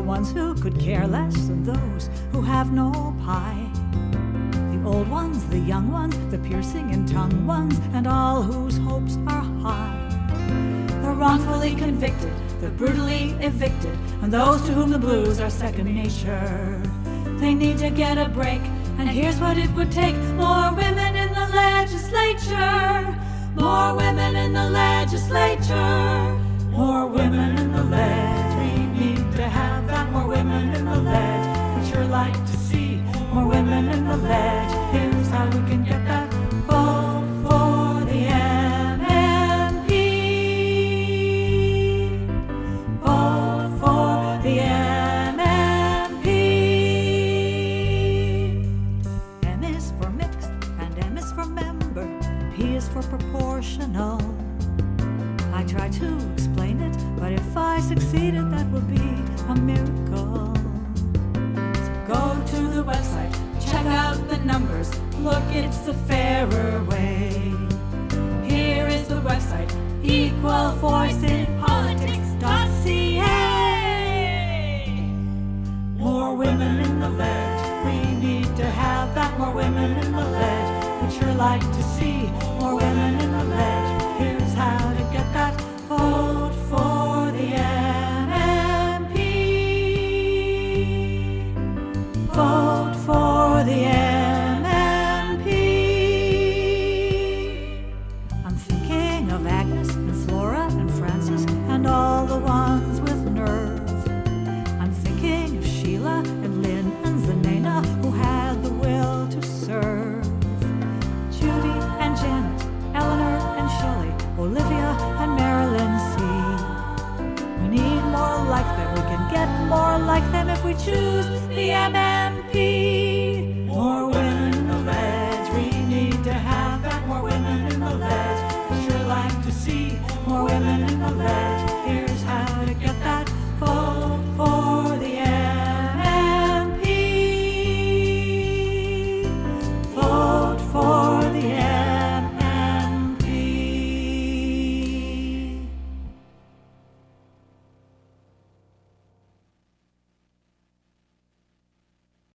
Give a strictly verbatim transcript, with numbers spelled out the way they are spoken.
the ones who could care less and those who have no pie. The old ones, the young ones, the piercing in tongue ones, and all whose hopes are high. The wrongfully convicted, the brutally evicted, and those to whom the blues are second nature. They need to get a break, and here's what it would take. More women in the legislature. More women in the legislature. More women in the ledge. We need to have that. More women in the ledge. We'd sure like to see more women in the ledge. Here's how we can get that. Vote for the M M P. Vote for the M M P. M is for mixed and M is for member. P is for proportional. I try to explain it, but if I succeeded, that would be a miracle. So go to the website, check out the numbers. Look, it's the fairer way. Here is the website, equal voice in politics dot c a. More women in the ledge. We need to have that. More women in the ledge. We'd sure like to see more women in the ledge. Here's how to get that. Vote for the M M P. Vote for the M M P. I'm thinking of Agnes and Flora and Frances and all the ones with nerve. I'm thinking of Sheila and Lynn and Zanena who had the will to serve. Judy and Janet, Eleanor and Shelley, Olivia and Marilyn C. We need more like them. We can get more like them if we choose the M M P. More women in the ledge. We need to have that. More women in the ledge. We sure like to see more women in the ledge. Here's how to get that.